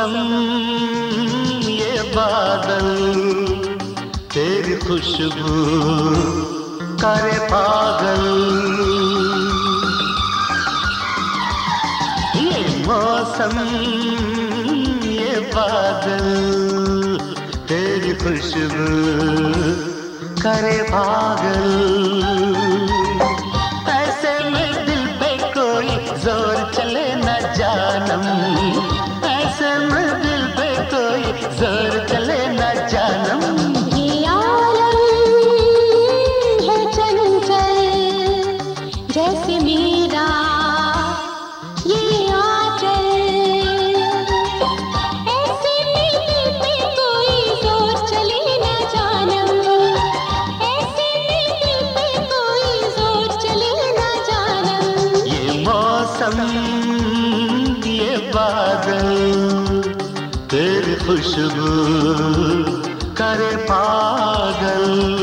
मौसम ये बादल तेरी खुशबू करे पागल। ये मौसम ये बादल तेरी खुशबू करे पागल। ऐसे में दिल पे कोई जोर चले न जानम, ऐसे में दिल पे कोई जोर चले न जानम। ये आलम है चंचल जैसे मेरा ये आंचल, ऐसे में दिल पे कोई जोर चले न जानम, ऐसे में दिल पे कोई जोर चले न जानम। ये मौसम ये बादल तेरी खुशबू करे पागल।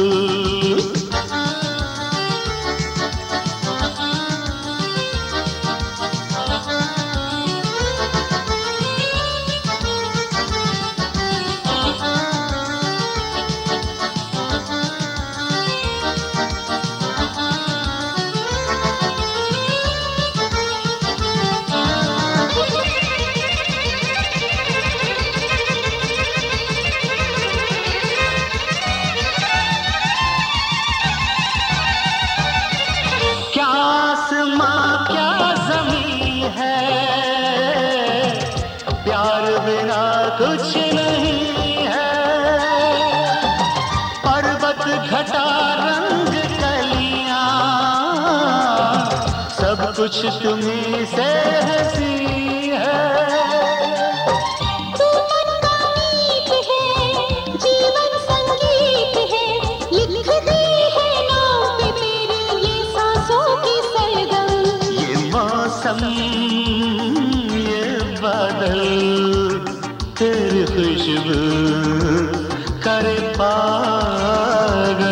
क्या आसमां क्या ज़मीं है, प्यार बिना कुछ नहीं है। पर्वत घटा रंग कलियां सब कुछ तुम्हीं से हंसी है। तू मन का गीत है, जीवन संगीत है, लिख दी है नाव पे तेरी ये सांसों की सरगम। ये मौसम ये बादल तेरी खुशबू करे पागल।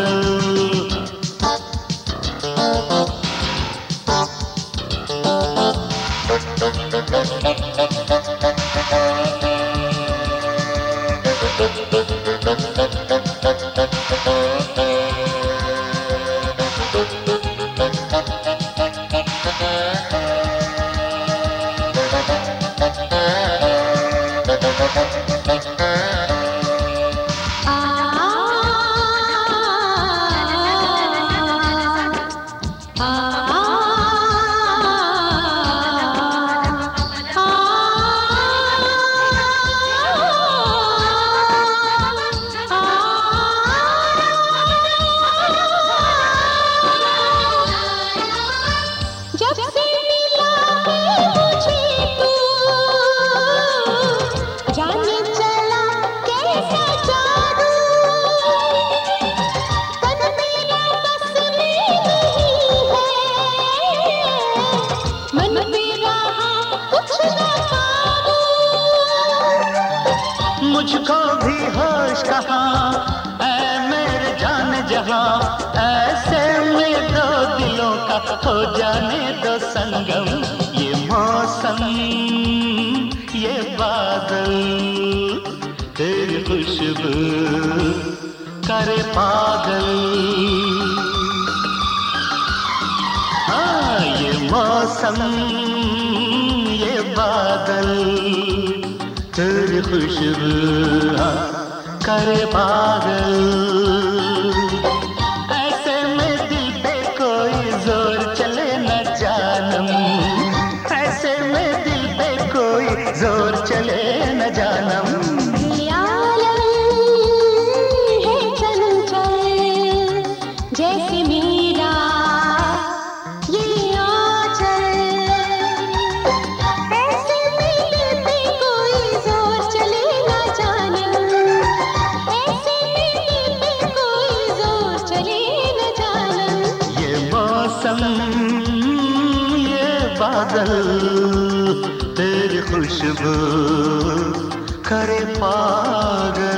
जब से मिला है मुझे तू, जाने चला कैसा जादू। तन मेरा बस में नहीं है, मन पे रहा कुछ न काबू। मुझको भी होश कहाँ ऐ मेरे जान जहां, ऐसे में दो दिलों का हो जाने दो संगम। ये मौसम ये बादल तेरी खुशबू करे पागल। हाँ ये मौसम ये बादल तेरी खुशबू करे पागल। ऐसे में दिल पे कोई जोर चले न जानम, ऐसे में दिल पे कोई जोर चले न जानम। ये आलम है चंचल जैसे मेरा ये आंचल, ऐसे में दिल पे कोई जोर चले न जानम, ऐसे में दिल पे कोई जोर चले न जानम। ये मौसम ये बादल तेरी खुशबू करे पागल।